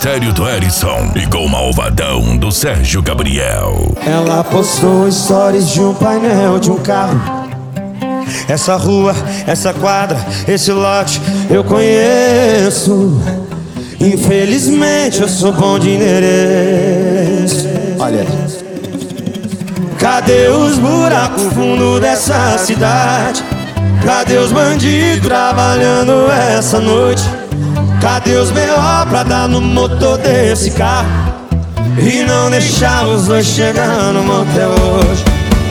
mistério do Herisson e com o malvadão do Sérgio Gabriel. Ela postou stories de um painel de um carro. Essa rua, essa quadra, esse lote eu conheço. Infelizmente eu sou bom de endereço. Olha, cadê os buracos fundo dessa cidade? Cadê os bandidos trabalhando essa noite? Cadê os B.O. pra dar no motor desse carro e não deixar os dois chegar no motel hoje?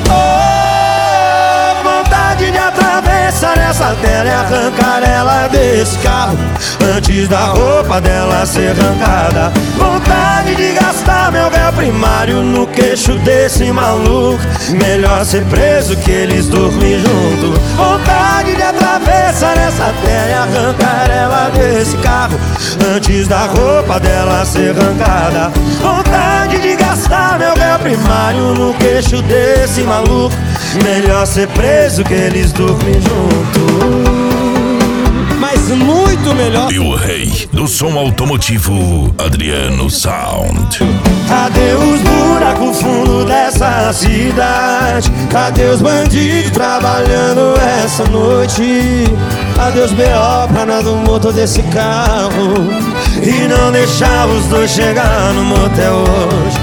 Oh, vontade de atravessar essa tela e arrancar ela desse carro antes da roupa dela ser arrancada. Vontade de gastar meu véu primário no queixo desse maluco. Melhor ser preso que eles dormem junto. Vontade de atravessar essa terra e arrancar ela desse carro antes da roupa dela ser arrancada. Vontade de gastar meu véu primário no queixo desse maluco. Melhor ser preso que eles dormem junto. Mas muito melhor. E o rei do som automotivo, Adriano Sound. Cadê os buracos fundo dessa cidade? Cadê os bandidos trabalhando essa noite? Cadê os B.O. pra nada no motor desse carro e não deixar os dois chegar no motel hoje?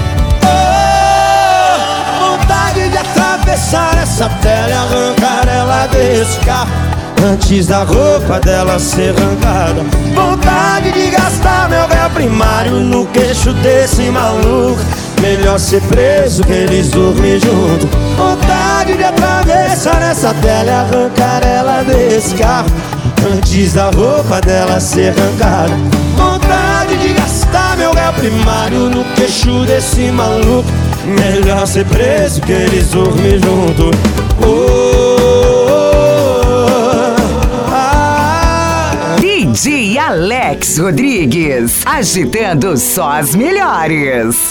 Oh, vontade de atravessar essa tela e arrancar ela desse carro antes da roupa dela ser arrancada. Vontade de gastar meu véu primário no queixo desse maluco. Melhor ser preso que eles dormem junto. Vontade de atravessar essa tela e arrancar ela desse carro antes da roupa dela ser arrancada. Vontade de gastar meu véu primário no queixo desse maluco. Melhor ser preso que eles dormem junto. DJ Alex Rodrigues, agitando só as melhores.